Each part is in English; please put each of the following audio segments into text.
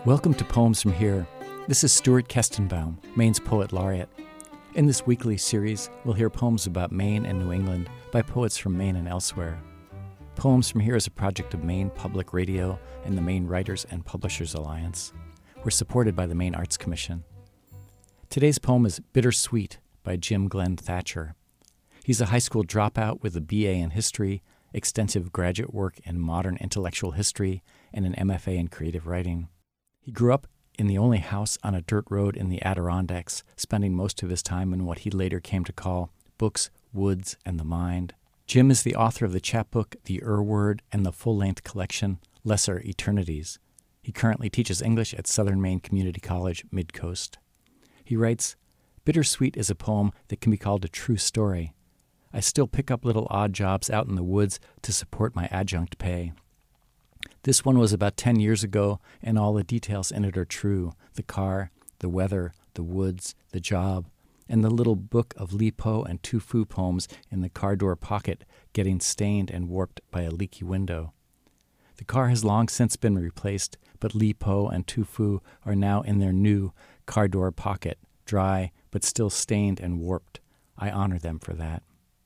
Welcome to Poems from Here. This is Stuart Kestenbaum, Maine's Poet Laureate. In this weekly series, we'll hear poems about Maine and New England by poets from Maine and elsewhere. Poems from Here is a project of Maine Public Radio and the Maine Writers and Publishers Alliance. We're supported by the Maine Arts Commission. Today's poem is Bittersweet by Jim Glenn Thatcher. He's a high school dropout with a BA in history, extensive graduate work in modern intellectual history, and an MFA in creative writing. He grew up in the only house on a dirt road in the Adirondacks, spending most of his time in what he later came to call books, woods, and the mind. Jim is the author of the chapbook The Word and the full-length collection Lesser Eternities. He currently teaches English at Southern Maine Community College, Midcoast. He writes, "Bittersweet is a poem that can be called a true story. I still pick up little odd jobs out in the woods to support my adjunct pay. This one was about 10 years ago, and all the details in it are true. The car, the weather, the woods, the job, and the little book of Li Po and Tu Fu poems in the car door pocket getting stained and warped by a leaky window. The car has long since been replaced, but Li Po and Tu Fu are now in their new car door pocket, dry but still stained and warped. I honor them for that."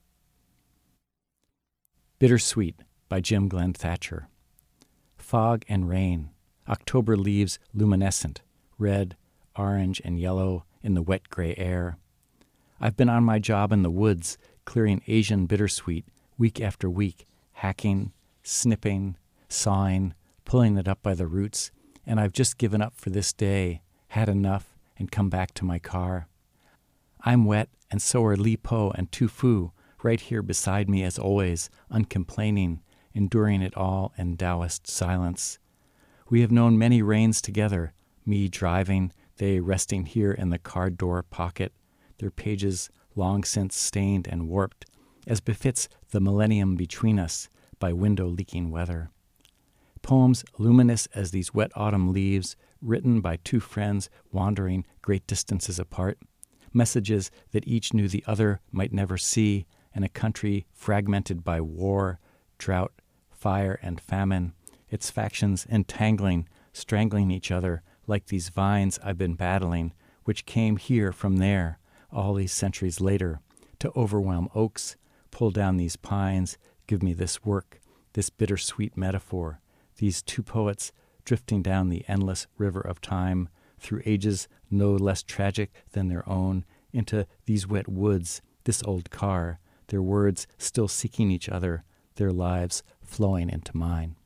Bittersweet by Jim Glenn Thatcher. Fog and rain, October leaves luminescent, red, orange, and yellow in the wet gray air. I've been on my job in the woods, clearing Asian bittersweet week after week, hacking, snipping, sawing, pulling it up by the roots, and I've just given up for this day, had enough, and come back to my car. I'm wet, and so are Li Po and Tu Fu, right here beside me as always, uncomplaining, enduring it all in Taoist silence. We have known many rains together, me driving, they resting here in the car door pocket, their pages long since stained and warped, as befits the millennium between us by window-leaking weather. Poems luminous as these wet autumn leaves, written by two friends wandering great distances apart, messages that each knew the other might never see, in a country fragmented by war, drought, fire, and famine, its factions entangling, strangling each other like these vines I've been battling, which came here from there, all these centuries later, to overwhelm oaks, pull down these pines, give me this work, this bittersweet metaphor, these two poets drifting down the endless river of time, through ages no less tragic than their own, into these wet woods, this old car, their words still seeking each other, their lives flowing into mine."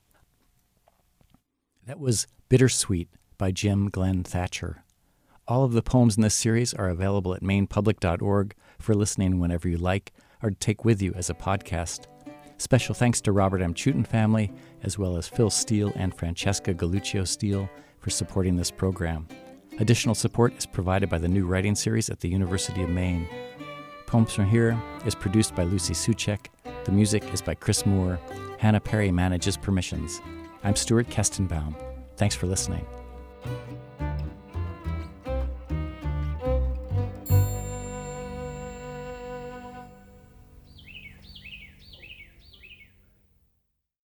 That was Bittersweet by Jim Glenn Thatcher. All of the poems in this series are available at mainepublic.org for listening whenever you like or to take with you as a podcast. Special thanks to Robert M. Chutin family, as well as Phil Steele and Francesca Galluccio Steele for supporting this program. Additional support is provided by the New Writing Series at the University of Maine. Poems from Here is produced by Lucy Suchek. The music is by Chris Moore. Hannah Perry manages permissions. I'm Stuart Kestenbaum. Thanks for listening.